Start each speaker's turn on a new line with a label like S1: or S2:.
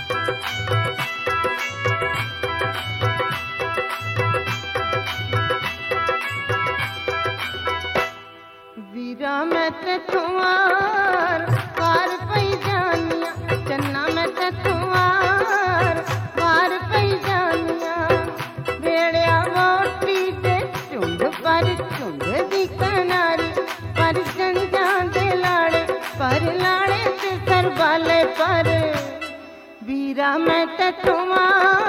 S1: वीरा मैं ते तुम्हार पार पई जानिया, चन्ना मैं ते तुम्हार पार पई जानिया। भेड़िया मोटी दे चुंड पर चुंड दी कनारी, पर संजा दे लाड़े पर लाड़े ते सरबाले पर। वीरा मैं ते तुम्हार